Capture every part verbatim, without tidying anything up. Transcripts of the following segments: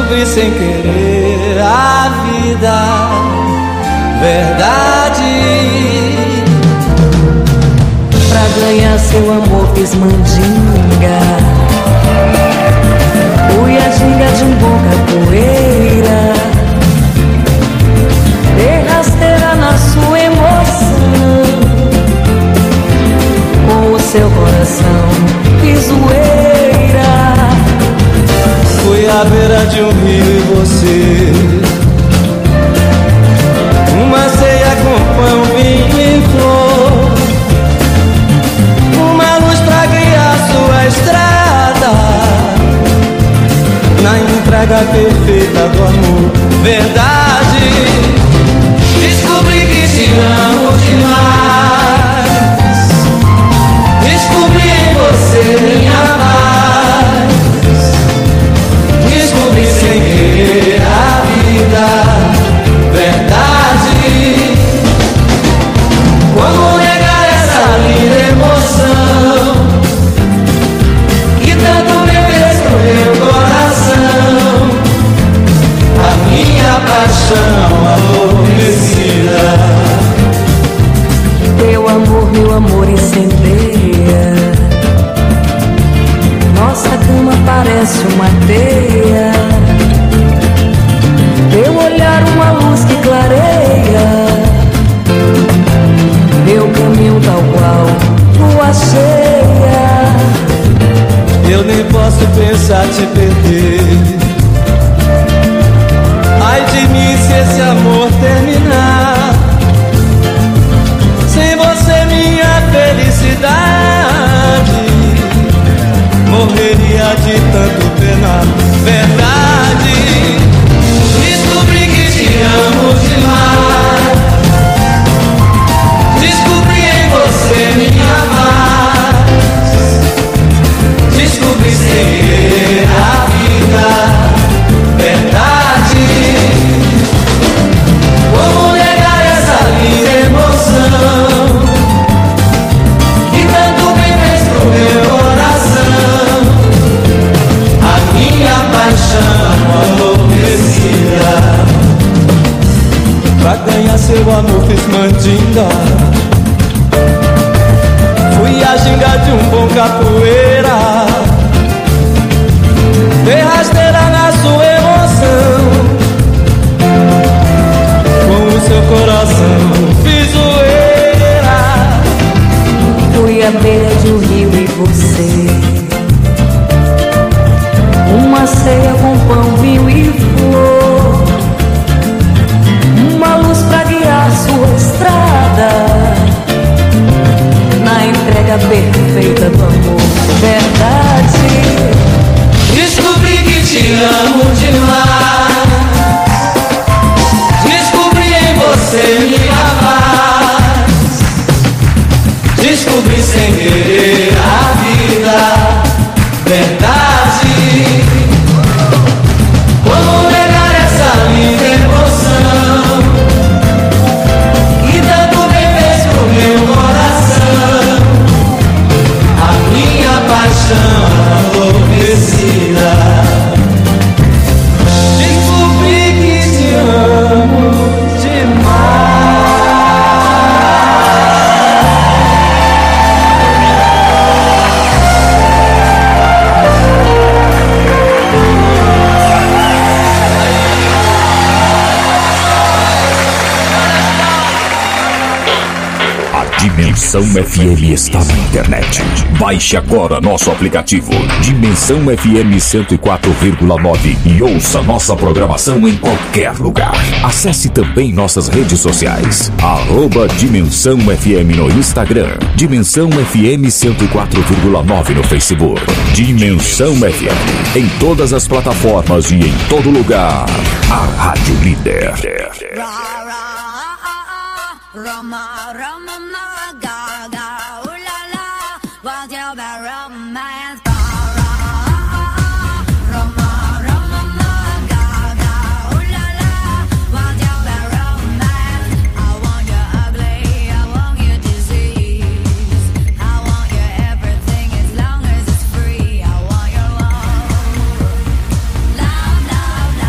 Descobri sem querer a vida, verdade. Pra ganhar seu amor fiz mandinga, fui a ginga de um bom capoeira, dei rasteira na sua emoção, com o seu coração fiz zoeira. Fui à beira de um rio e você, uma ceia com pão, vinho e flor, uma luz pra guiar sua estrada, na entrega perfeita do amor, verdade. Descobri que te amo demais, descobri em você minha paz, descobri sem querer a vida, verdade. Como negar essa linda emoção que tanto me fez no meu coração, a minha paixão adormecida. Teu amor, meu amor incendeia, nossa cama parece uma teia, teu olhar uma luz que clareia, meu caminho tal qual lua cheia. Eu nem posso pensar te perder, ai de mim se esse amor terminar, sem você minha felicidade morreria de tanto penar, verdade. Descobri que te amo demais, descobri em você minha paz, descobri sem querer a vida, verdade. Como negar essa linda emoção que tanto me fez pro meu coração, a minha paixão adormecida. Pra ganhar seu amor fiz mandinga, fui a ginga de um bom capoeira, dei rasteira na sua emoção, com o seu coração fiz zoeira. Fui à beira de um rio e você, uma ceia com pão, vinho e flor, uma luz pra guiar sua estrada, na entrega perfeita do amor, verdade. Descobri que te amo demais, descobri em você minha paz, descobri sem querer a vida, verdade. Como negar essa linda emoção que tanto me fez pro meu coração, a minha paixão adormecida. Descobri que te amo demais. Dimensão F M está na internet. Baixe agora nosso aplicativo Dimensão F M cento e quatro vírgula nove e ouça nossa programação em qualquer lugar. Acesse também nossas redes sociais. Arroba Dimensão F M no Instagram, Dimensão F M cento e quatro vírgula nove no Facebook. Dimensão F M em todas as plataformas e em todo lugar. A Rádio Líder. Roma, Roma, ma, ga, ga, ooh la la, what's your bad romance? Roma, Roma, ma, ga, ga, ooh la la, what's your bad romance? I want you ugly, I want you disease, I want you everything as long as it's free. I want your love, love, love, love.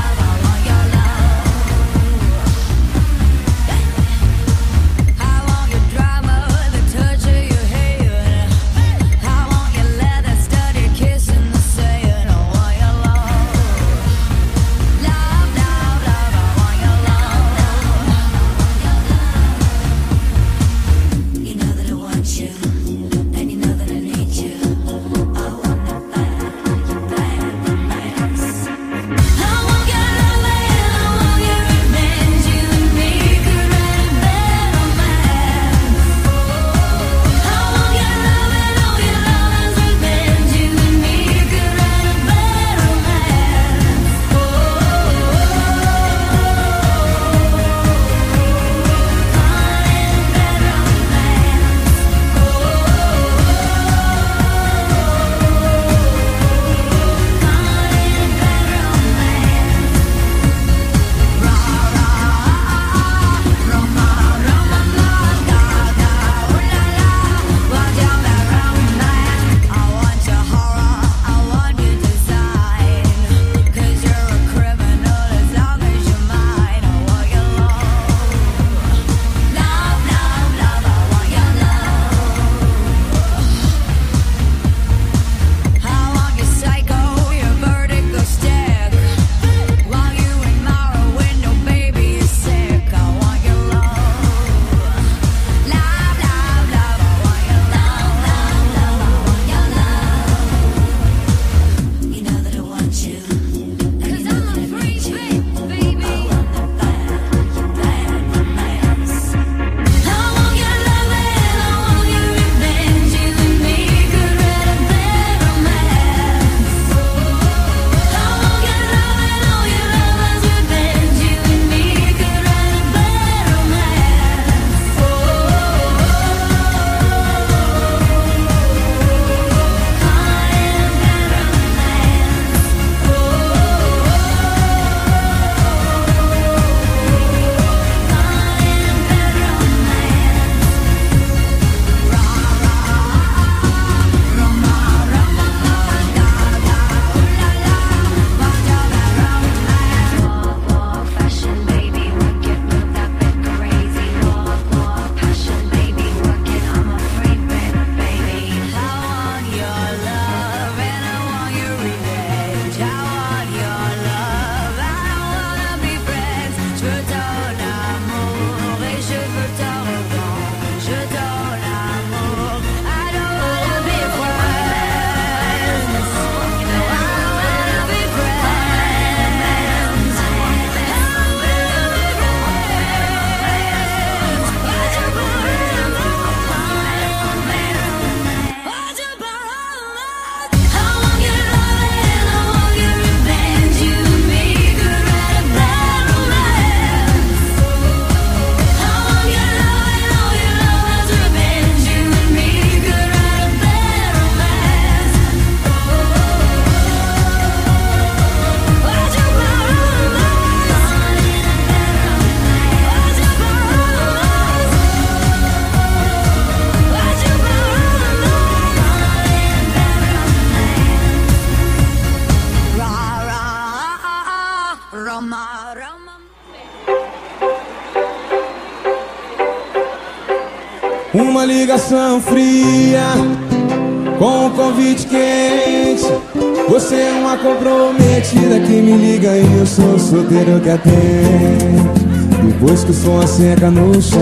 uma ligação fria com um convite quente. Você é uma comprometida que me liga e eu sou o solteiro que atende. Depois que o som asseca no chão,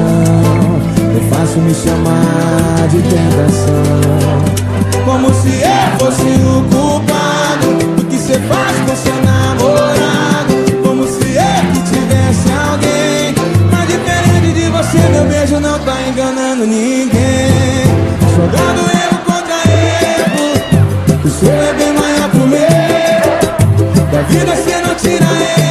é fácil me chamar de tentação. Como se eu fosse o culpado do que cê faz com seu namorado. Como se eu que tivesse alguém. Mas diferente de você, meu beijo não tá enganando ninguém. Jogando erro contra erro, o seu é bem maior pro meu. Da vida cê não tira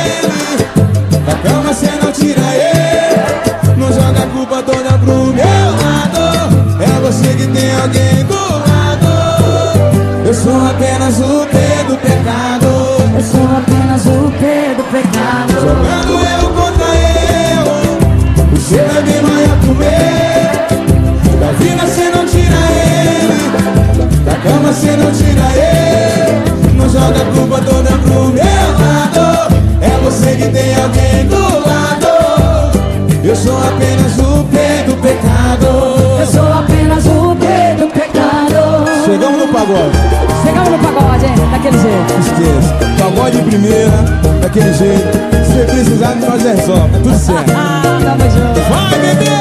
ele, da cama cê não tira ele. Não joga a culpa toda pro meu lado. É você que tem alguém do lado. Eu sou apenas o P do pecado. Eu sou apenas o P do pecado. Jogando eu contra eu, o seu é bem maior que o meu. Da vida cê não tira ele, da cama cê não tira ele. Não joga a culpa toda pro meu lado. É você que tem alguém do lado. Eu sou apenas o P do pecado. Eu sou apenas o P do pecado. Chegamos no pagode. Chegamos no pagode, hein? Daquele jeito. Esqueça, pagode de primeira, daquele jeito. Se precisar, nós resolve, tá tudo certo. Ah, tamo junto. Vai, bebê!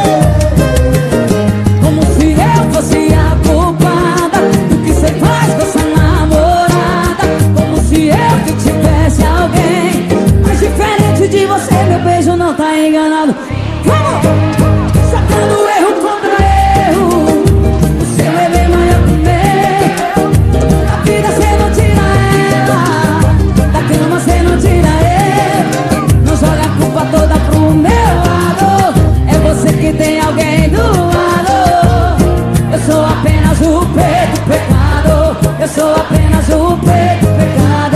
Como se eu fosse a culpada do que cê faz com essa namorada. Como se eu que tivesse alguém. Mas diferente de você, meu beijo não tá enganado. Vamos! Sacando erro contra erro, o seu é bem maior que o meu. Da vida cê não tira ela, da cama cê não tira ele. Não joga a culpa toda pro meu lado. É você que tem alguém do lado. Eu sou apenas o P do pecado. Eu sou apenas o P do pecado.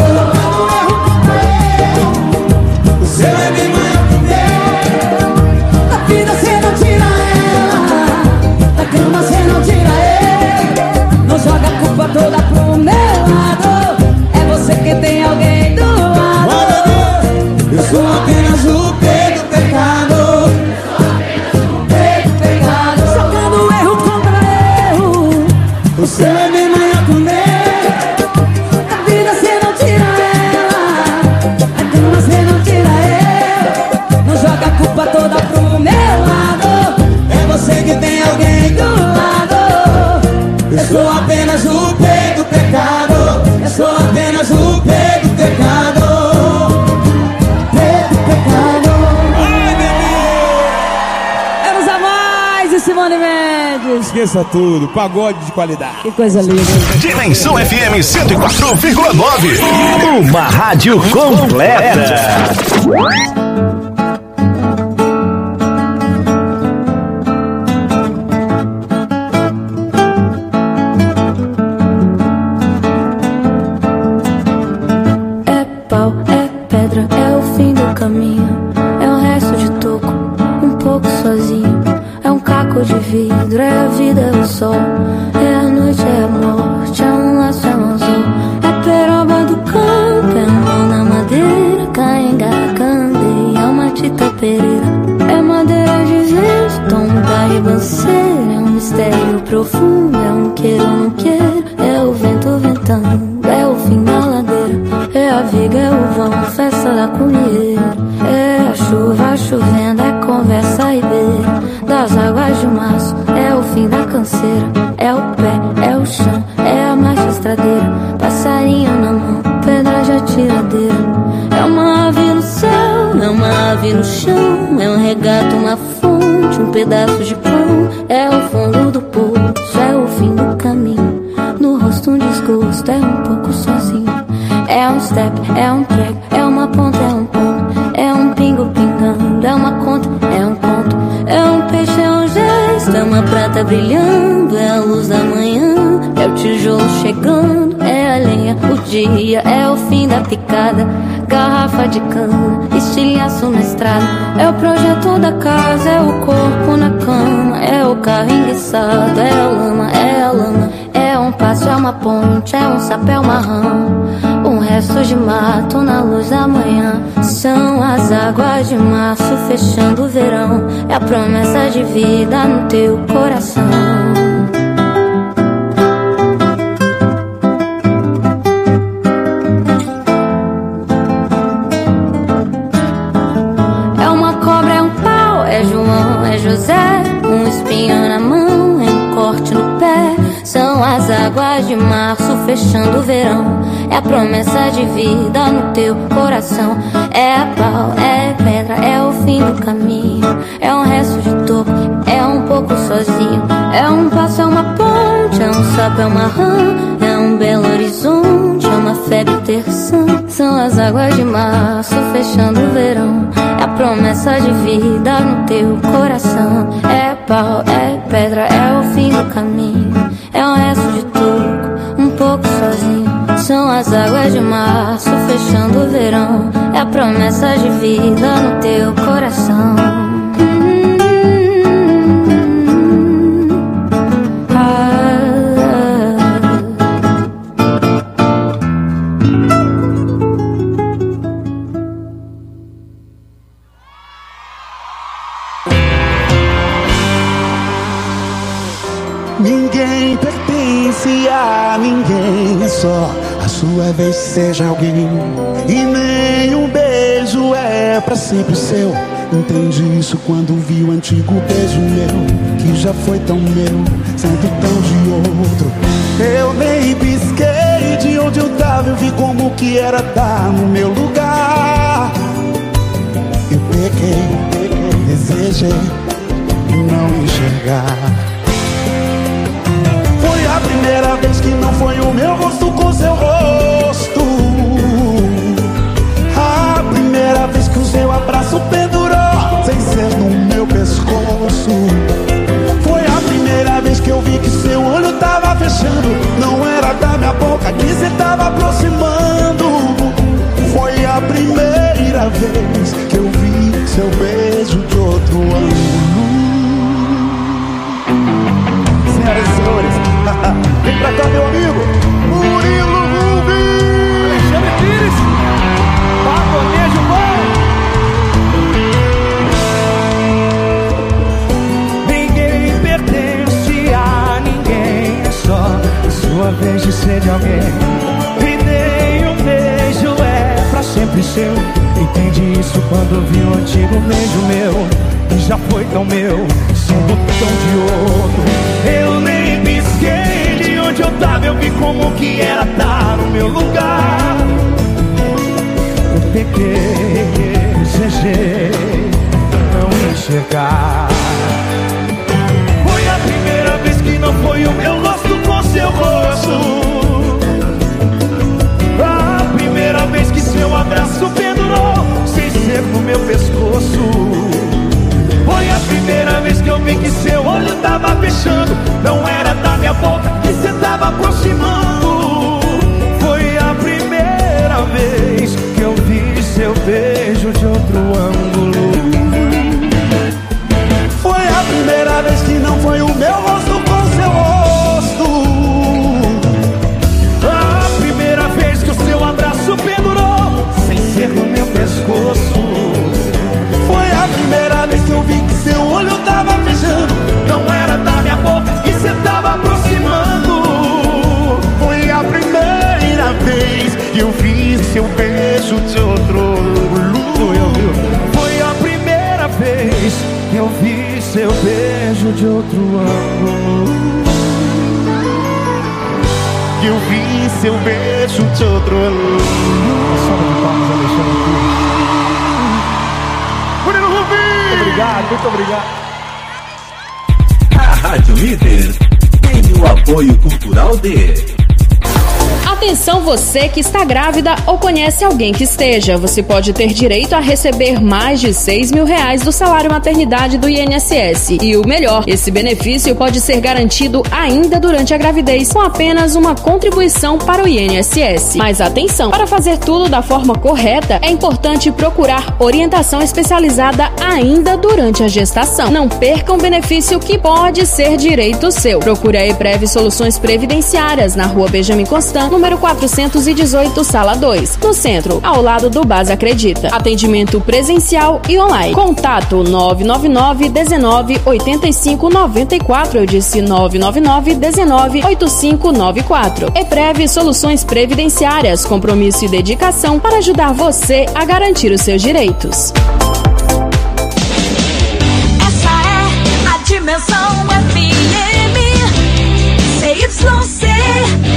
O seu é bem maior que o meu. Da vida cê não tira ela, da cama cê não tira ele. Não joga a culpa toda pro meu lado. É você que tem alguém do lado. Vai, bebê! Eu sou apenas o P do pecado. P do pecado. Jogando erro contra erro, O seu é bem maior que o meu. da vida cê não tira ela, da cama cê não tira ele. Não joga a culpa toda pro meu lado. É você que tem alguém Do do lado. Eu sou apenas o P do pecado. Eu sou apenas o P do pecado. P do pecado. Ai, bebê! Vamos a mais de Simone Mendes. Esqueça tudo, pagode de qualidade. Que coisa linda. Dimensão F M cento e quatro vírgula nove. Uma rádio completa. É pau, é pedra, é o fim do caminho. É um resto de toco, um pouco sozinho. É um caco de vidro, é a vida, é o sol. É a noite, é a morte, é um laço, é um anzol. É peroba do campo, é a mão na madeira. Caenga, candeia, é uma tita pereira. É madeira de vento, tom da ribanceira. É um mistério profundo, é um queiro, não queiro. É o vento ventando, é o fim da ladeira. É a viga, é o vão, festa da comieira. É a chuva chovendo, é conversa e beira. Das águas de março, é o fim da canseira. É o pé, é o chão, é a marcha estradeira. Passarinho na mão, pedra de atiradeira. É uma ave no céu, é uma ave no chão. É um regato, uma fonte, um pedaço de pão. É o fundo do poço, é o fim do caminho. No rosto um desgosto, é um pouco sozinho. É um step, é um prego, é uma ponta, é um ponto. É um pingo pingando, é uma conta, é um conto. É um peixe, é um gesto, é uma prata brilhando. É a luz da manhã, é o tijolo chegando. É a lenha, o dia, é o fim da picada. Garrafa de cana, estilhaço na estrada. É o projeto da casa, é o corpo na cama. É o carro enguiçado, é a lama, é a lama. É um passo, é uma ponte, é um sapo, é uma rama. Um resto de mato na luz da manhã. São as águas de março fechando o verão. É a promessa de vida no teu coração. águas de março fechando o verão. É a promessa de vida no teu coração. É a pau, é pedra, é o fim do caminho. É um resto de toco, é um pouco sozinho. É um passo, é uma ponte, é um sapo, é uma rã. É um belo horizonte, é uma febre terção. São as águas de março fechando o verão. É a promessa de vida no teu coração. É pau, é pedra, é o fim do caminho. É um resto de toco, um pouco sozinho. São as águas de março fechando o verão. É a promessa de vida no teu coração. Ninguém pertence a ninguém, é só a sua vez, seja alguém. E nenhum beijo é pra sempre seu. Entendi isso quando vi o antigo beijo meu, que já foi tão meu, sendo tão de outro. Eu nem pisquei de onde eu tava, eu vi como que era estar no meu lugar. Eu pequei, pequei, desejei não enxergar. Foi a primeira vez que não foi o meu rosto com seu rosto. A primeira vez que o seu abraço pendurou sem ser no meu pescoço. Foi a primeira vez que eu vi que seu olho tava fechando. Não era da minha boca que cê tava aproximando. Foi a primeira vez que eu vi seu beijo de outro ângulo. Senhoras e senhores, vem pra cá, meu amigo Murilo Rubim, Alexandre Pires, Pagonejo bom. Ninguém pertence a ninguém, é só a sua vez de ser de alguém. E nem um beijo é pra sempre seu. Entendi isso quando vi o antigo beijo meu, que já foi tão meu, sendo tão de outro. Eu nem pisquei de onde eu tava, eu vi como que era estar no meu lugar. Eu peguei, desejei não enxergar. Foi a primeira vez que não foi o meu rosto com seu rosto. A primeira vez que seu abraço pendurou sem ser no meu pescoço. Foi a primeira vez que eu vi que seu olho tava fechando. Não era da minha boca que cê tava aproximando. Foi a primeira vez que eu vi seu beijo de outro ângulo. Foi a primeira vez que não foi o meu rosto com seu rosto. A primeira vez que o seu abraço pendurou sem ser no meu pescoço. Foi a primeira vez que eu vi que seu olho tava fechando. Não era da minha boca que cê tava aproximando. Foi a primeira vez que eu vi seu beijo de outro ângulo. Foi a primeira vez que eu vi seu beijo de outro ângulo. Que eu vi seu beijo de outro ângulo. Salve de palmas, Alexandre Pires. Murilo Rubim! Muito obrigado, muito obrigado. A Rádio Líder tem o apoio cultural de... Atenção você que está grávida ou conhece alguém que esteja. Você pode ter direito a receber mais de seis mil reais do salário maternidade do I N S S. E o melhor, esse benefício pode ser garantido ainda durante a gravidez, com apenas uma contribuição para o I N S S. Mas atenção, para fazer tudo da forma correta, é importante procurar orientação especializada ainda durante a gestação. Não perca um benefício que pode ser direito seu. Procure a EPREV Soluções Previdenciárias, na rua Benjamin Constant, número quatrocentos e dezoito, sala dois, no centro, ao lado do Base Acredita. Atendimento presencial e online. Contato nove nove nove, dezenove, oitenta e cinco, noventa e quatro. Eu disse nove nove nove, dezenove, oitenta e cinco, noventa e quatro. EPREV Soluções Previdenciárias, compromisso e dedicação para ajudar você a garantir os seus direitos. Essa é a Dimensão F M C Y C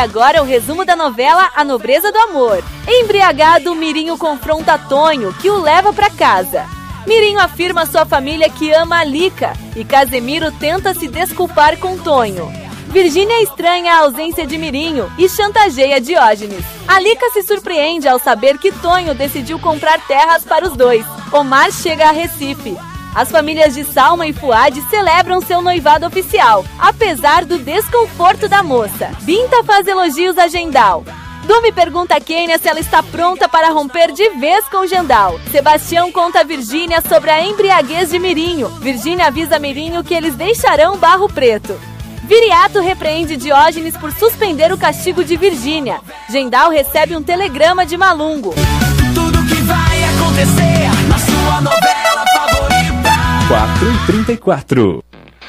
agora o resumo da novela A Nobreza do Amor. Embriagado, Mirinho confronta Tonho, que o leva pra casa. Mirinho afirma à sua família que ama a Lica e Casemiro tenta se desculpar com Tonho. Virgínia estranha a ausência de Mirinho e chantageia Diógenes. A Lica se surpreende ao saber que Tonho decidiu comprar terras para os dois. Omar chega a Recife. As famílias de Salma e Fuad celebram seu noivado oficial, apesar do desconforto da moça. Binta faz elogios a Gendal. Dumi pergunta a Kênia se ela está pronta para romper de vez com Gendal. Sebastião conta a Virgínia sobre a embriaguez de Mirinho. Virgínia avisa Mirinho que eles deixarão Barro Preto. Viriato repreende Diógenes por suspender o castigo de Virgínia. Gendal recebe um telegrama de Malungo. Tudo que vai acontecer na sua novela favorita. quatro e trinta e quatro.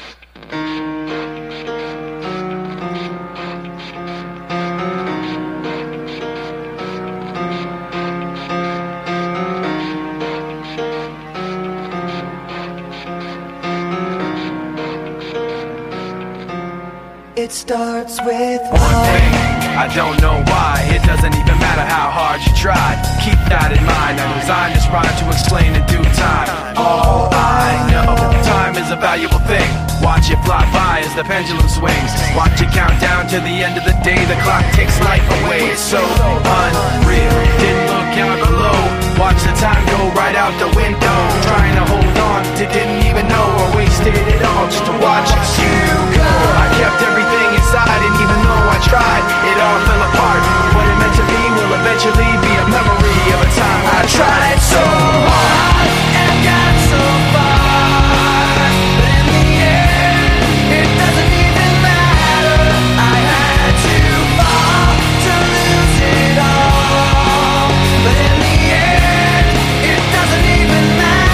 It starts with one thing. I don't know why. It doesn't even matter how hard you try. Keep that in mind. I designed this rhyme to explain in due time. All I know, time is a valuable thing. Watch it fly by as the pendulum swings. Watch it count down to the end of the day. The clock takes life away. It's so unreal. Didn't look out below. Watch the time go right out the window. Trying to hold on to didn't even know or wasted it all just to watch you go. I kept everything inside and even though I tried, it all fell apart. What it meant to be will eventually be a memory of a time I tried so hard and got so far. But in the end, it doesn't even matter. I had to fall to lose it all. But in the end, it doesn't even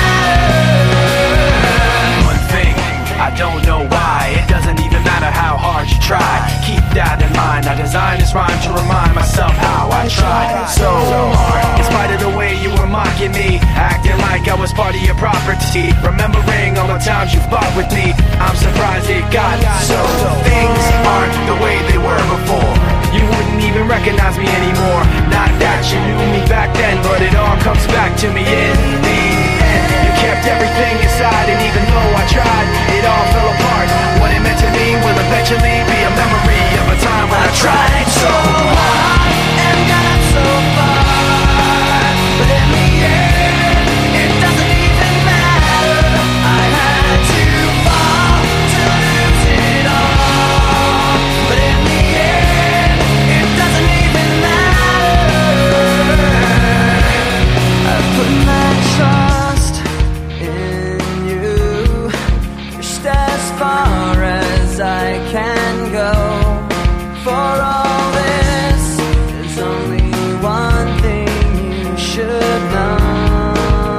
matter. One thing, I don't know why. It doesn't even matter how hard you try. Keep that in mind. I designed this rhyme to remind myself how I tried so hard. In spite of the way you were mocking me, acting like I was part of your property, remembering all the times you fought with me, I'm surprised it got so. Things aren't the way they were before. You wouldn't even recognize me anymore. Not that you knew me back then, but it all comes back to me in the end. You kept everything inside, and even though I tried, it all fell apart. What it meant to me will eventually be a memory of a time when I tried so hard and got so far. But in the end, it doesn't even matter. I had to fall to lose it all. But in the end, it doesn't even matter. I put my trust in you. Pushed as far as I can go. For all this, there's only one thing you should know.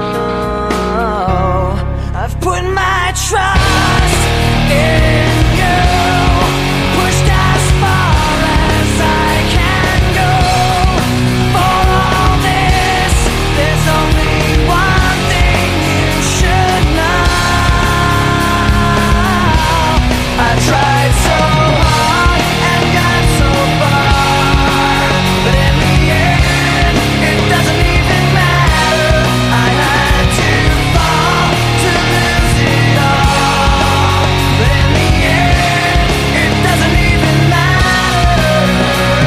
I've put my trust in you. Pushed as far as I can go. For all this, there's only one thing you should know. I tried so hard and got so far, but in the end, it doesn't even matter. I had to fall to lose it all, but in the end, it doesn't even matter.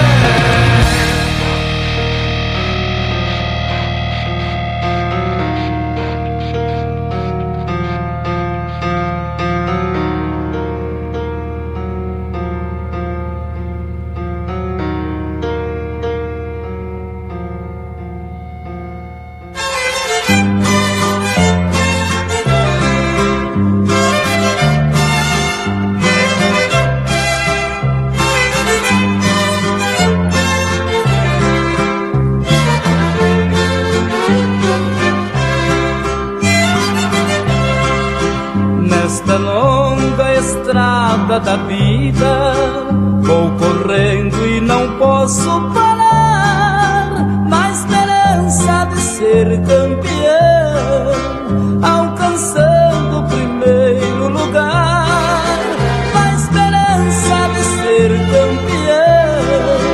Nesta longa estrada da vida, vou correndo e não posso parar, na esperança de ser campeão, alcançando o primeiro lugar, na esperança de ser campeão,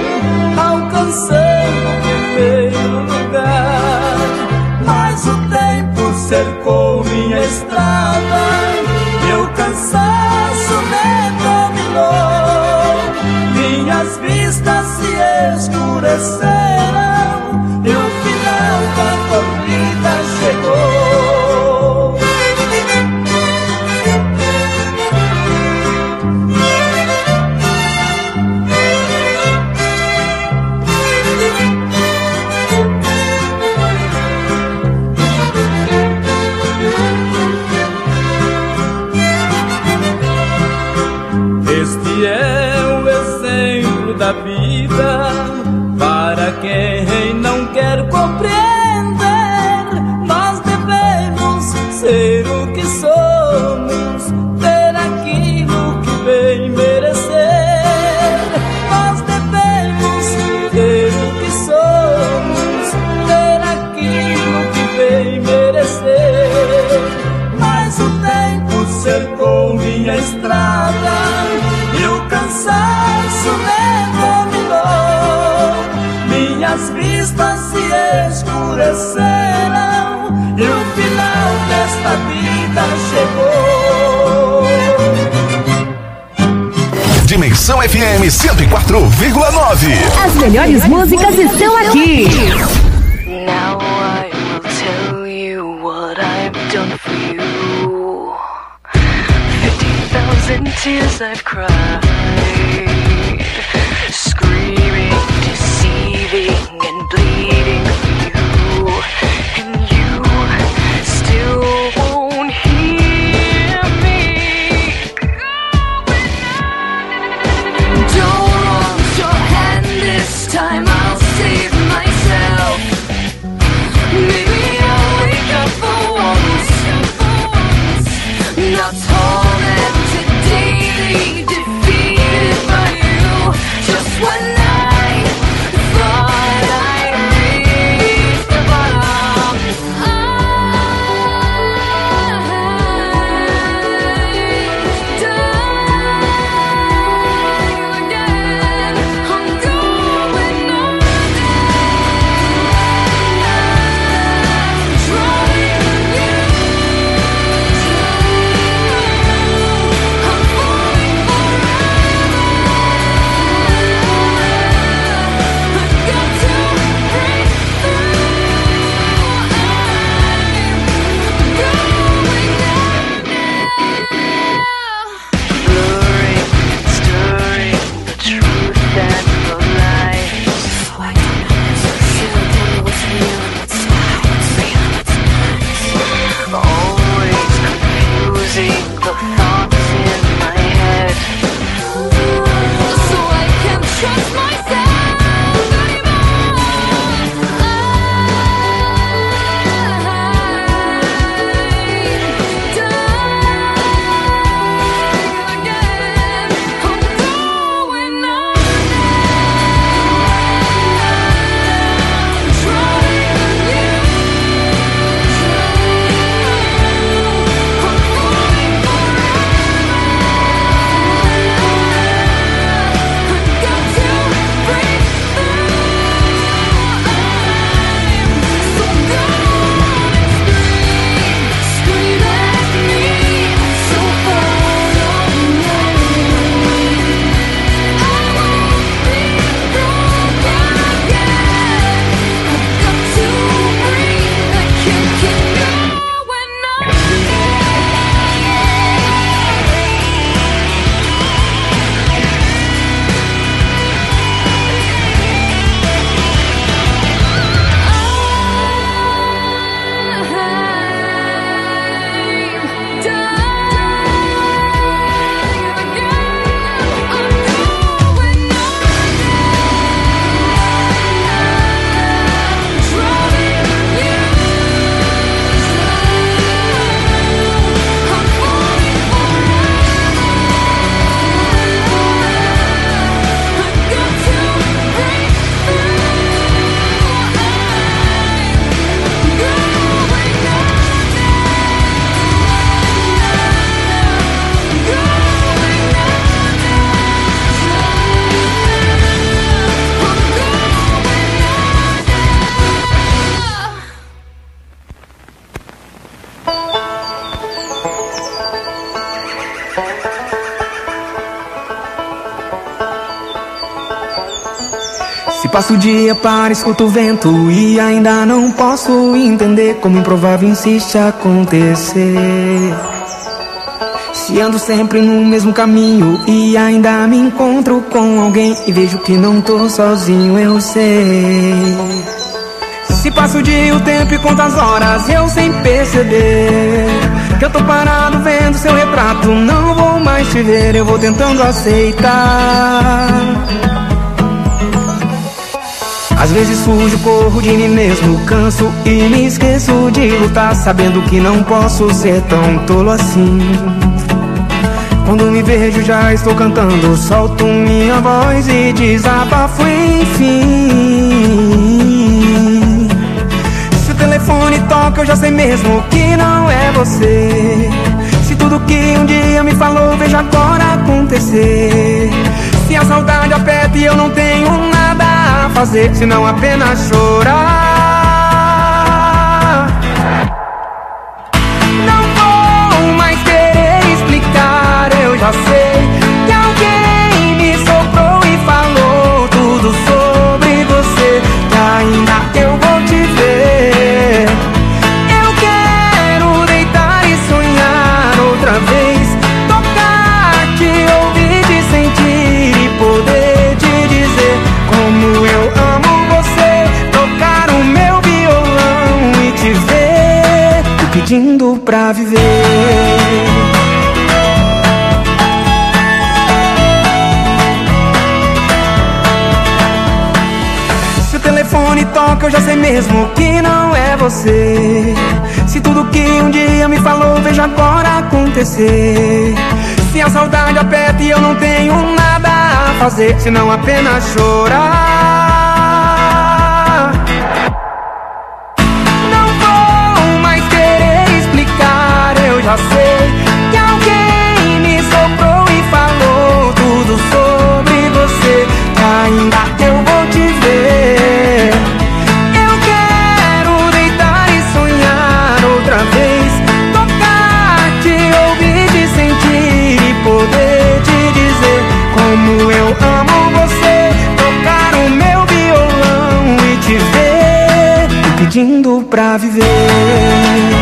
aconteceram e o final desta vida chegou. Dimensão F M cento e quatro vírgula nove. As melhores músicas estão aqui. Now I will tell you what I've done for you. Fifty thousand tears I've cried, screaming, deceiving, and bleeding for you, and you still won't hear me. Don't raise your hand this time, I'll save myself. Maybe I'll wake up for once, not tormented daily, defeated by you. Just when I thought I reached the bottom, I die again. I'm going on Passo o dia para escuto o vento e ainda não posso entender como improvável insiste acontecer. Se ando sempre no mesmo caminho e ainda me encontro com alguém e vejo que não tô sozinho, eu sei. Se passo o dia, o tempo e conto as horas, eu sem perceber que eu tô parado vendo seu retrato. Não vou mais te ver, eu vou tentando aceitar. Às vezes fujo, corro de mim mesmo, canso e me esqueço de lutar, sabendo que não posso ser tão tolo assim. Quando me vejo já estou cantando, solto minha voz e desabafo enfim. Se o telefone toca eu já sei mesmo que não é você. Se tudo que um dia me falou vejo agora acontecer. Se a saudade aperta e eu não tenho nada a fazer senão apenas chorar. pedindo pra viver. Se o telefone toca, eu já sei mesmo que não é você. Se tudo que um dia me falou, vejo agora acontecer. Se a saudade aperta e eu não tenho nada a fazer, senão apenas chorar. Não vou mais querer explicar, eu já sei que alguém me soprou e falou tudo sobre você. Que ainda eu vou te ver. Eu quero deitar e sonhar outra vez, tocar, te ouvir, te sentir e poder te dizer como eu amo você. Tocar o meu violão e te ver, me pedindo pra viver.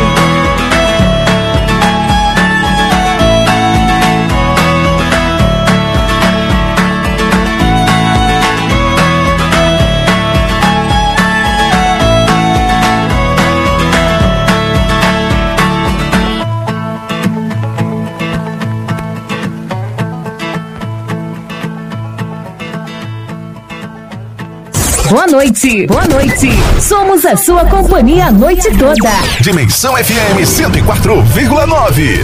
Boa noite, boa noite. Somos a sua companhia a noite toda. Dimensão F M cento e quatro vírgula nove.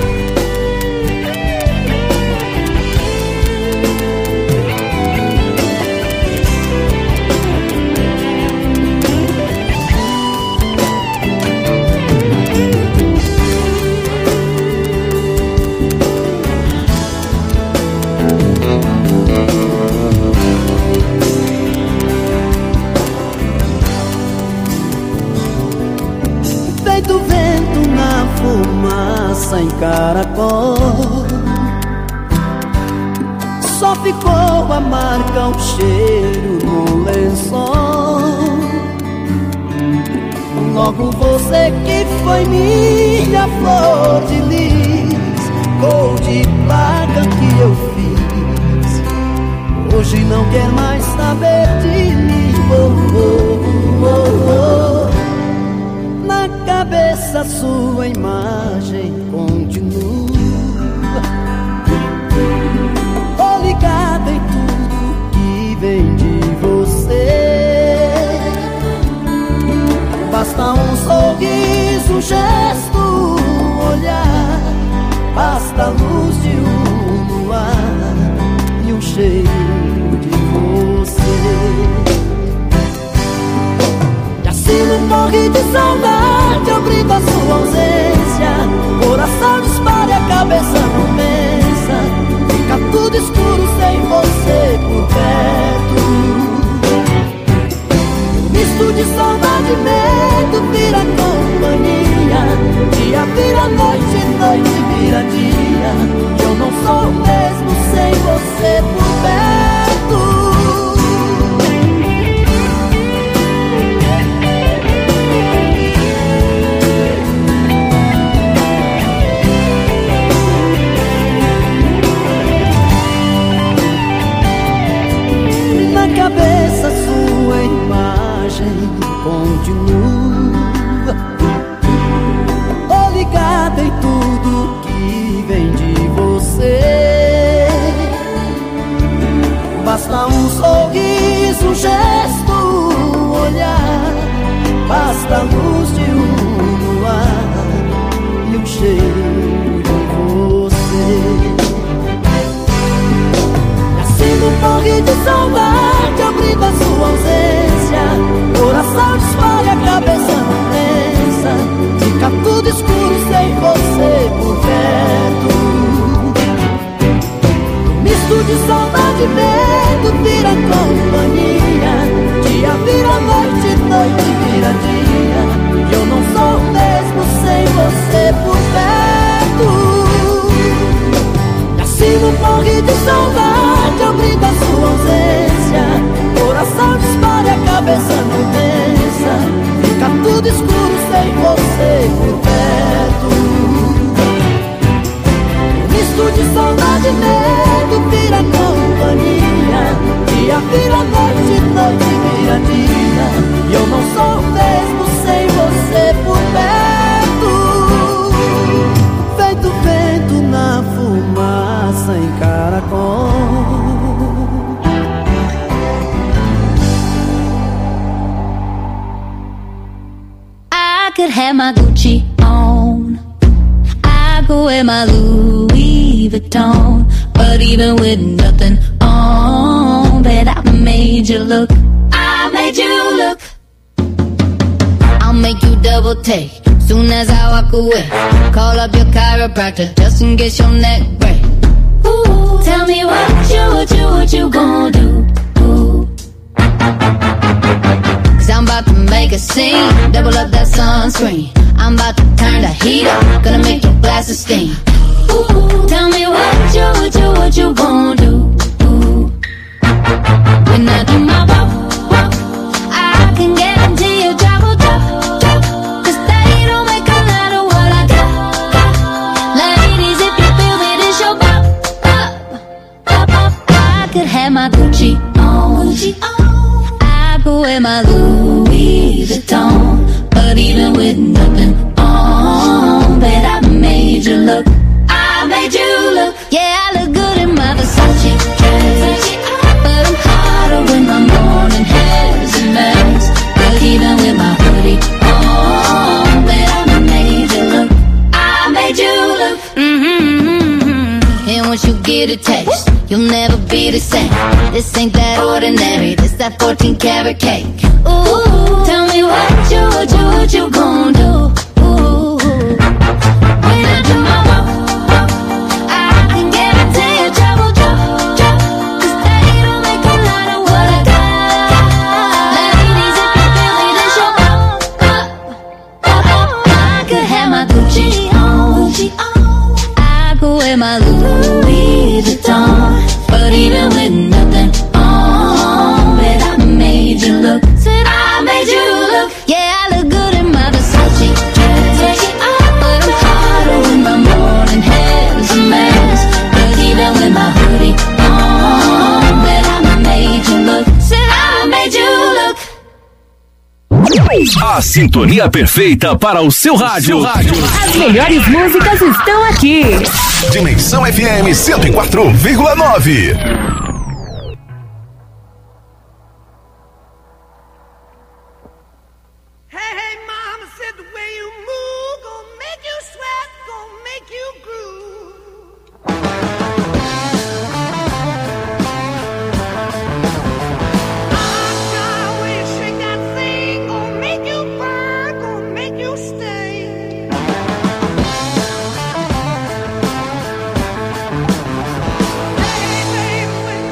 Feito vento na fumaça em caracol, só ficou a marca, o cheiro no lençol. Logo você que foi minha flor de lis, cor de placa que eu fiz, hoje não quer mais saber de mim. Oh, oh, oh, oh. Na cabeça sua imagem continua, tô ligada em tudo que vem de você. Basta um sorriso, um gesto, um olhar, basta a luz de um luar e um cheiro de você. Assino, morre de saudade, eu grito a sua ausência. Coração dispara e a cabeça não pensa. Fica tudo escuro sem você por perto. Misto de saudade e medo vira companhia. Dia vira noite, noite vira dia. Eu não sou o mesmo sem você por perto. Cabeça sua imagem continua, tô ligada em tudo que vem de você. Basta um sorriso, um gesto, um olhar, basta a luz de um luar e um cheiro de você. Morre de saudade, eu grito a sua ausência. Coração dispara, a cabeça não pensa. Fica tudo escuro sem você por perto. Misto de saudade e medo vira companhia. Dia vira noite, noite vira dia. Eu não sou o mesmo sem você por perto. E assim não morre de saudade, eu grito a sua ausência. could have my Gucci on, I could wear my Louis Vuitton, but even with nothing on, bet I made you look, I made you look. I'll make you double take soon as I walk away. Call up your chiropractor just in case your neck break. Ooh, tell me what you, what you, what you gonna do? Ooh. Cause I'm about to make a scene, double up that sunscreen. I'm about to turn the heat up, gonna make your glasses steam. Ooh, tell me what you, what you, what you gonna do? Ooh. When I do my walk, walk, I can guarantee you trouble, trouble, trouble. Cause they don't make a lot of what I got, got. Ladies, if you feel me, this your pop, pop, pop, pop. I could have my Gucci on, Gucci on. I could wear my Louis Vuitton, but even with nothing on, bet I made you look, I made you look. Yeah, I look good in my Versace dress, but I'm hotter when my morning hair's a mess. But even with my hoodie on, bet I made you look, I made you look. Mm-hmm. And once you get a taste, you'll never be the same. This ain't that ordinary, this that fourteen karat cake. Ooh, tell me what you, what you, what you gon' do? Ooh, when I do my walk, walk, I can guarantee you trouble, trouble, trouble. Cause they don't make a lot of what I got. Ladies, if you feel me, then show up, up, up, up. I could have my Gucci on, Gucci on. I could wear my Louis Vuitton, but even with nothing on, bet I made you look, said I made you look. Yeah, I look good in my Versace dress, but I'm hotter when my morning hair's a mess. But even with my hoodie on, bet I made you look, said I made you look. A sintonia perfeita para o seu rádio. As melhores músicas estão aqui. Dimensão F M cento e quatro vírgula nove. Hey, baby, when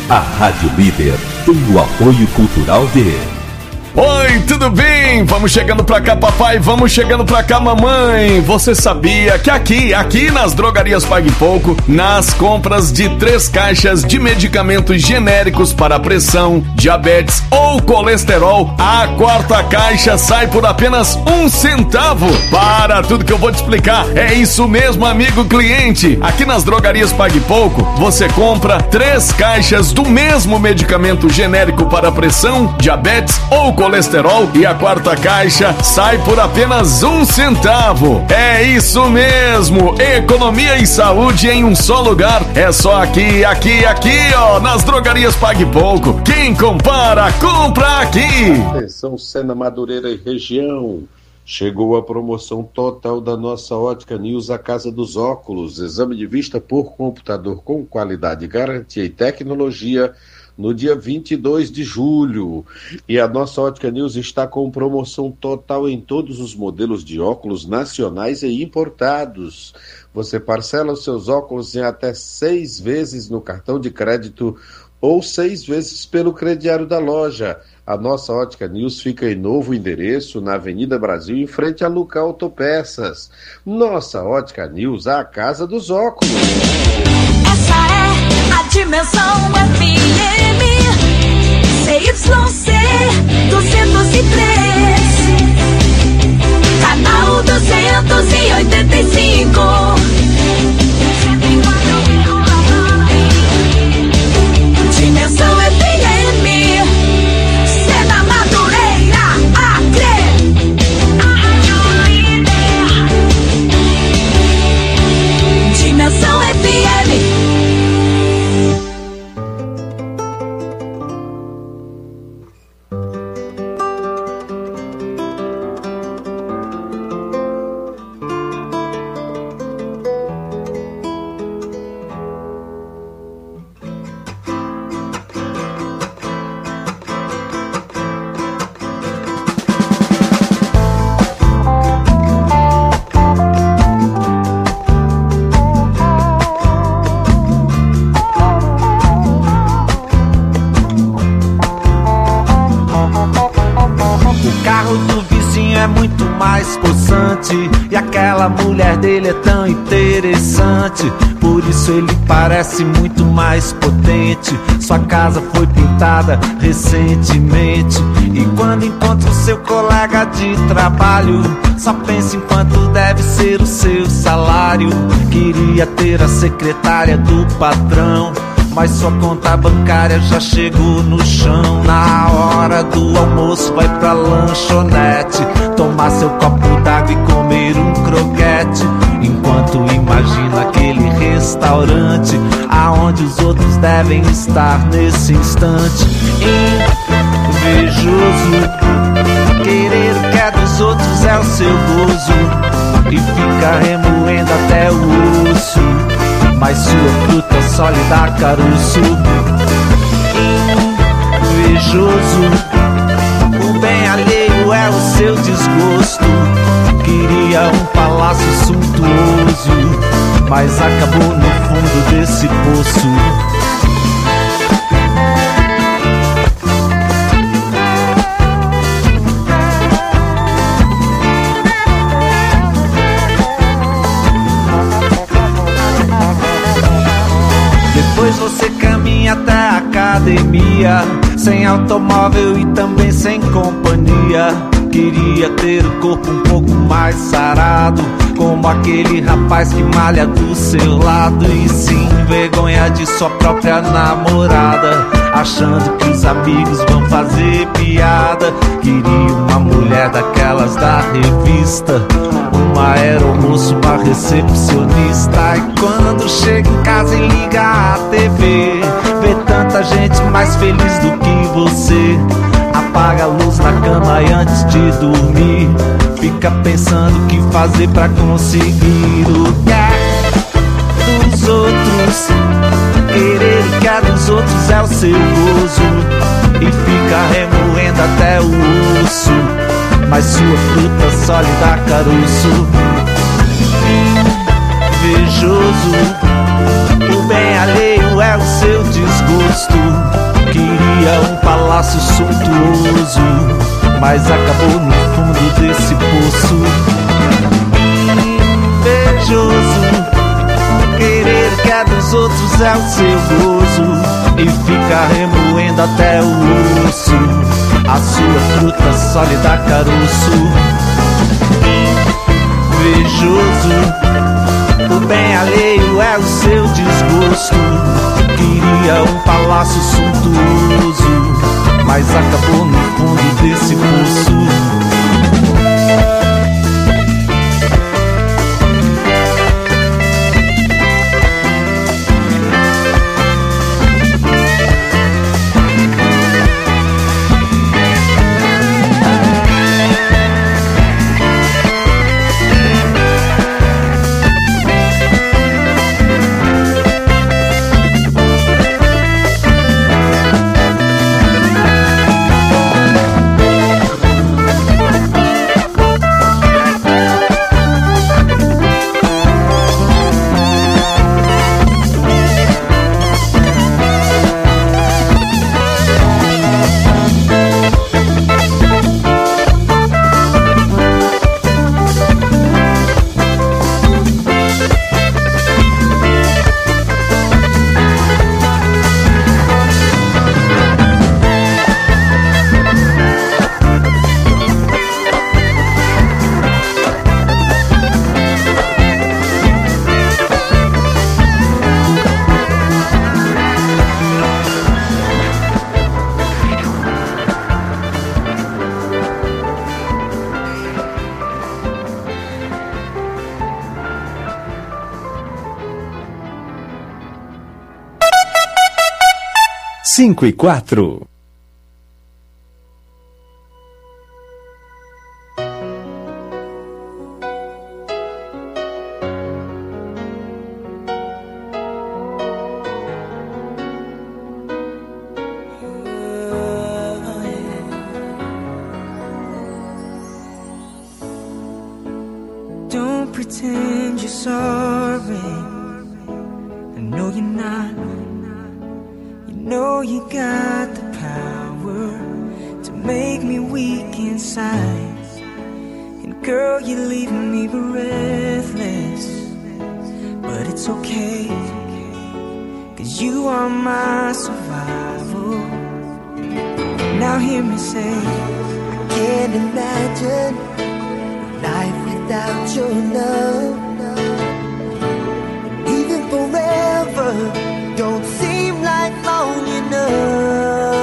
A Rádio Líder tem o apoio cultural de... Oi, tudo bem? Vamos chegando pra cá, papai, vamos chegando pra cá, mamãe. Você sabia que aqui, aqui nas drogarias Pague Pouco, nas compras de três caixas de medicamentos genéricos para pressão, diabetes ou colesterol, a quarta caixa sai por apenas um centavo. Para tudo que eu vou te explicar, é isso mesmo, amigo cliente. Aqui nas drogarias Pague Pouco, você compra três caixas do mesmo medicamento genérico para pressão, diabetes ou colesterol. colesterol e a quarta caixa sai por apenas um centavo. É isso mesmo, economia e saúde em um só lugar. É só aqui, aqui, aqui, ó, nas drogarias Pague Pouco. Quem compara, compra aqui. Atenção, Sena, Madureira e região. Chegou a promoção total da nossa Ótica News, a Casa dos Óculos. Exame de vista por computador com qualidade, garantia e tecnologia no dia vinte e dois de julho. E a nossa Ótica News está com promoção total em todos os modelos de óculos nacionais e importados. Você parcela os seus óculos em até seis vezes no cartão de crédito ou seis vezes pelo crediário da loja. A nossa Ótica News fica em novo endereço, na Avenida Brasil, em frente a Luca Autopeças. Nossa Ótica News, a casa dos óculos. Essa é a Dimensão F M C Y C duzentos e três, canal duzentos e oitenta e cinco. Dimensão F M, Sena, Madureira, Acre. Dimensão F M. E aquela mulher dele é tão interessante, por isso ele parece muito mais potente. Sua casa foi pintada recentemente, e quando encontra o seu colega de trabalho, só pensa em quanto deve ser o seu salário. Queria ter a secretária do patrão, mas sua conta bancária já chegou no chão. Na hora do almoço vai pra lanchonete, tomar seu copo d'água e comer um croquete, enquanto imagina aquele restaurante aonde os outros devem estar nesse instante. Invejoso, querer o que é dos outros é o seu gozo, e fica remoendo até o osso, mas sua fruta só lhe dá caroço. Invejoso, o bem alheio é o seu desgosto. Queria um palácio suntuoso, mas acabou no fundo desse poço. Depois você caminha até a academia, sem automóvel e também sem companhia. Queria ter o corpo um pouco mais sarado, como aquele rapaz que malha do seu lado, e se envergonha de sua própria namorada, achando que os amigos vão fazer piada. Queria uma mulher daquelas da revista, uma aeromoça, uma recepcionista. E quando chega em casa e liga a T V, vê tanta gente mais feliz do que você. Apaga a luz na cama e antes de dormir, fica pensando o que fazer pra conseguir o que é dos outros. Querer o que é dos outros é o seu gozo, e fica remoendo até o osso, mas sua fruta só lhe dá caroço. Invejoso, o bem alheio é é o seu desgosto. Queria um palácio suntuoso, mas acabou no fundo desse poço. Invejoso, querer que é dos outros é o seu gozo, e fica remoendo até o osso a sua fruta sólida caroço. Invejoso, o bem alheio é o seu desgosto. Queria um palácio suntuoso, mas acabou no fundo desse poço. Cinco e quatro. Don't pretend you're sorry. I know you're not. Know you got the power to make me weak inside. And girl, you're leaving me breathless. But it's okay, 'cause you are my survival. Now hear me say, I can't imagine life without your love. And even forever don't seem like long enough.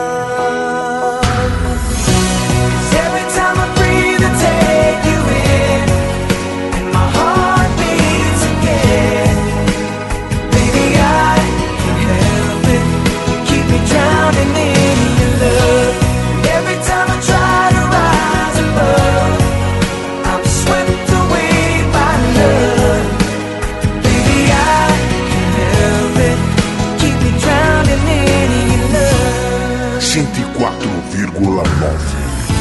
'Cause every time I breathe I take you in, and my heart beats again. Baby, I can't help it, you keep me drowning in your love. And every time I try to rise above, I'm swept away by love. Baby, I can't help it, keep me drowning in your love. cento e quatro vírgula nove.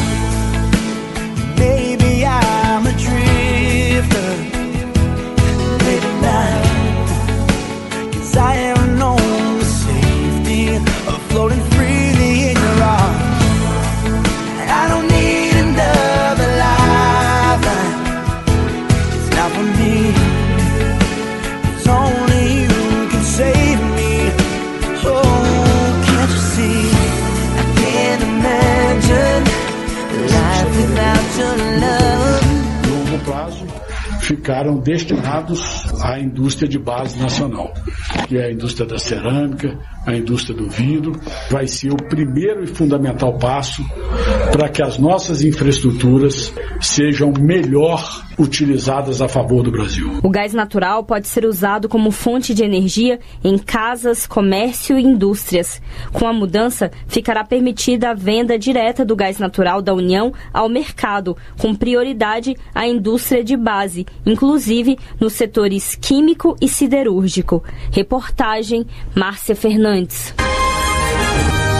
Maybe I'm a drifter late at night, 'cause I have known the safety of floating freely in your arms. I don't need another lifeline, it's not for me, it's only you can save me. Oh, can't you see, I can't imagine life without your love. Longo prazo ficaram destinados à indústria de base nacional, que é a indústria da cerâmica, a indústria do vidro. Vai ser o primeiro e fundamental passo para que as nossas infraestruturas sejam melhor utilizadas a favor do Brasil. O gás natural pode ser usado como fonte de energia em casas, comércio e indústrias. Com a mudança, ficará permitida a venda direta do gás natural da União ao mercado, com prioridade à indústria de base, inclusive nos setores químico e siderúrgico. Reportagem Márcia Fernandes.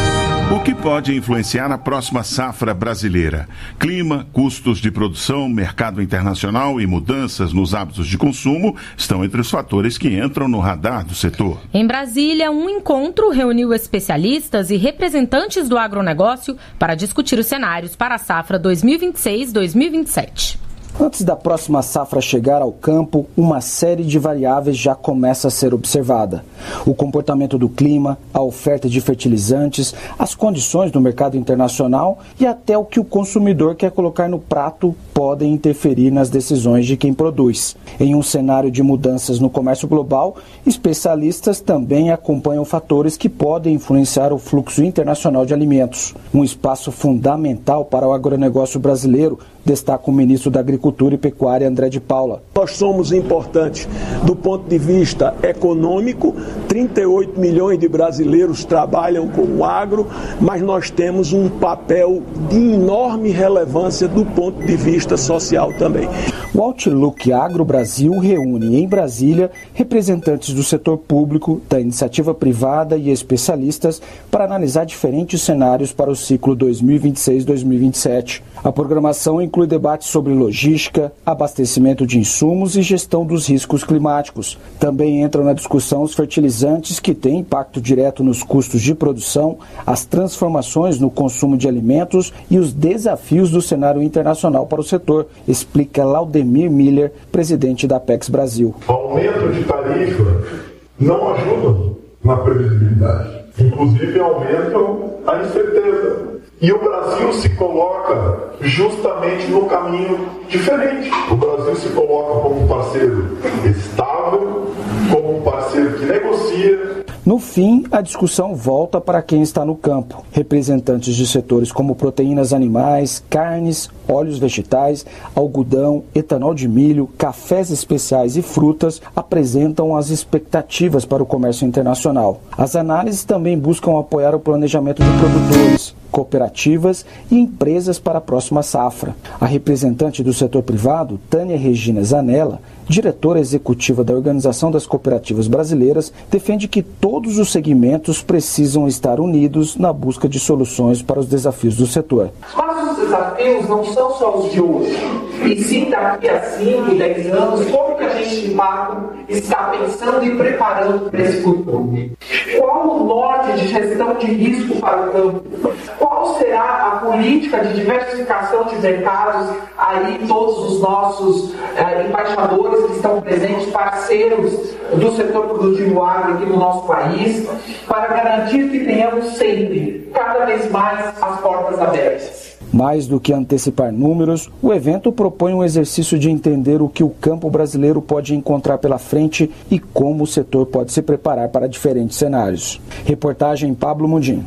O que pode influenciar a próxima safra brasileira? Clima, custos de produção, mercado internacional e mudanças nos hábitos de consumo estão entre os fatores que entram no radar do setor. Em Brasília, um encontro reuniu especialistas e representantes do agronegócio para discutir os cenários para a safra dois mil e vinte e seis a dois mil e vinte e sete. Antes da próxima safra chegar ao campo, uma série de variáveis já começa a ser observada. O comportamento do clima, a oferta de fertilizantes, as condições do mercado internacional e até o que o consumidor quer colocar no prato podem interferir nas decisões de quem produz. Em um cenário de mudanças no comércio global, especialistas também acompanham fatores que podem influenciar o fluxo internacional de alimentos. Um espaço fundamental para o agronegócio brasileiro, destaca o ministro da Agricultura e Pecuária, André de Paula. Nós somos importantes do ponto de vista econômico, trinta e oito milhões de brasileiros trabalham com o agro, mas nós temos um papel de enorme relevância do ponto de vista social também. O Outlook Agro Brasil reúne em Brasília representantes do setor público, da iniciativa privada e especialistas para analisar diferentes cenários para o ciclo dois mil e vinte e seis a dois mil e vinte e sete. A programação inclui debates sobre logística, abastecimento de insumos e gestão dos riscos climáticos. Também entram na discussão os fertilizantes que têm impacto direto nos custos de produção, as transformações no consumo de alimentos e os desafios do cenário internacional para o setor, explica Laudemir Miller, presidente da Apex Brasil. O aumento de tarifa não ajuda na previsibilidade. Inclusive aumentam a incerteza. E o Brasil se coloca justamente no caminho diferente. O Brasil se coloca como um parceiro estável, como um parceiro que negocia. No fim, a discussão volta para quem está no campo. Representantes de setores como proteínas animais, carnes, óleos vegetais, algodão, etanol de milho, cafés especiais e frutas apresentam as expectativas para o comércio internacional. As análises também buscam apoiar o planejamento de produtores, cooperativas e empresas para a próxima safra. A representante do setor privado, Tânia Regina Zanella, diretora executiva da Organização das Cooperativas Brasileiras, defende que todos os segmentos precisam estar unidos na busca de soluções para os desafios do setor. Mas os desafios não são só os de hoje, e sim daqui a cinco, dez anos, como que a gente de fato está pensando e preparando para esse futuro. Qual o norte de gestão de risco para o campo? Qual será a política de diversificação de mercados? Aí todos os nossos eh, embaixadores que estão presentes, parceiros do setor produtivo agro aqui no nosso país, para garantir que tenhamos sempre, cada vez mais, as portas abertas. Mais do que antecipar números, o evento propõe um exercício de entender o que o campo brasileiro pode encontrar pela frente e como o setor pode se preparar para diferentes cenários. Reportagem Pablo Mundim.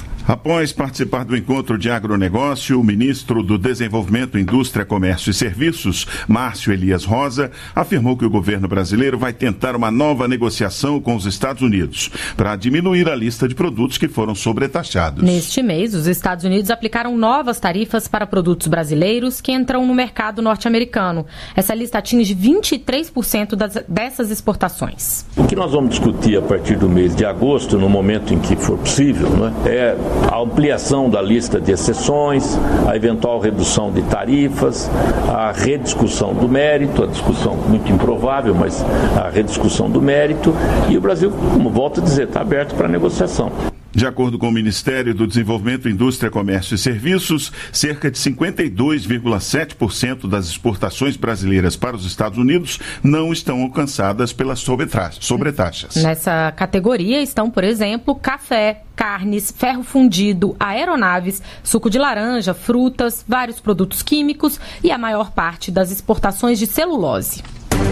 Após participar do encontro de agronegócio, o ministro do Desenvolvimento, Indústria, Comércio e Serviços, Márcio Elias Rosa, afirmou que o governo brasileiro vai tentar uma nova negociação com os Estados Unidos para diminuir a lista de produtos que foram sobretaxados. Neste mês, os Estados Unidos aplicaram novas tarifas para produtos brasileiros que entram no mercado norte-americano. Essa lista atinge vinte e três por cento das, dessas exportações. O que nós vamos discutir a partir do mês de agosto, no momento em que for possível, né, é a ampliação da lista de exceções, a eventual redução de tarifas, a rediscussão do mérito, a discussão muito improvável, mas a rediscussão do mérito, e o Brasil, como volto a dizer, está aberto para negociação. De acordo com o Ministério do Desenvolvimento, Indústria, Comércio e Serviços, cerca de cinquenta e dois vírgula sete por cento das exportações brasileiras para os Estados Unidos não estão alcançadas pelas sobretaxas. Nessa categoria estão, por exemplo, café, carnes, ferro fundido, aeronaves, suco de laranja, frutas, vários produtos químicos e a maior parte das exportações de celulose.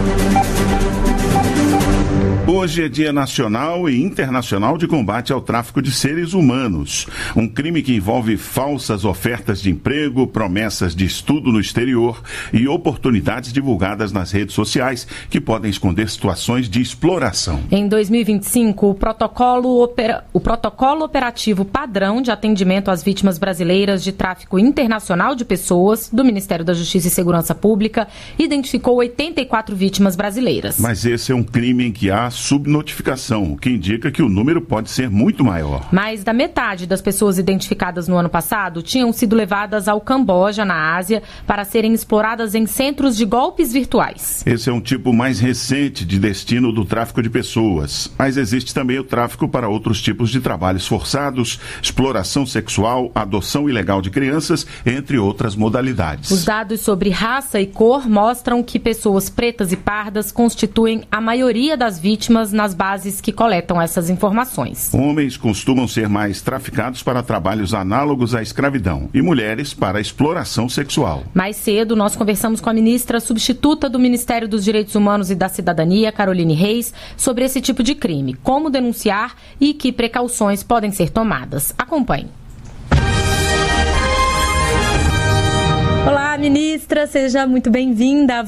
Hoje é Dia Nacional e Internacional de Combate ao Tráfico de Seres Humanos, um crime que envolve falsas ofertas de emprego, promessas de estudo no exterior e oportunidades divulgadas nas redes sociais que podem esconder situações de exploração. Em dois mil e vinte e cinco, o protocolo, opera... o protocolo operativo padrão de atendimento às vítimas brasileiras de tráfico internacional de pessoas do Ministério da Justiça e Segurança Pública identificou oitenta e quatro vítimas brasileiras. Mas esse é um crime em que há subnotificação, o que indica que o número pode ser muito maior. Mais da metade das pessoas identificadas no ano passado tinham sido levadas ao Camboja, na Ásia, para serem exploradas em centros de golpes virtuais. Esse é um tipo mais recente de destino do tráfico de pessoas, mas existe também o tráfico para outros tipos de trabalhos forçados, exploração sexual, adoção ilegal de crianças, entre outras modalidades. Os dados sobre raça e cor mostram que pessoas pretas e pardas constituem a maioria das vítimas nas bases que coletam essas informações. Homens costumam ser mais traficados para trabalhos análogos à escravidão e mulheres para exploração sexual. Mais cedo, nós conversamos com a ministra substituta do Ministério dos Direitos Humanos e da Cidadania, Caroline Reis, sobre esse tipo de crime, como denunciar e que precauções podem ser tomadas. Acompanhe. Olá, ministra, seja muito bem-vinda à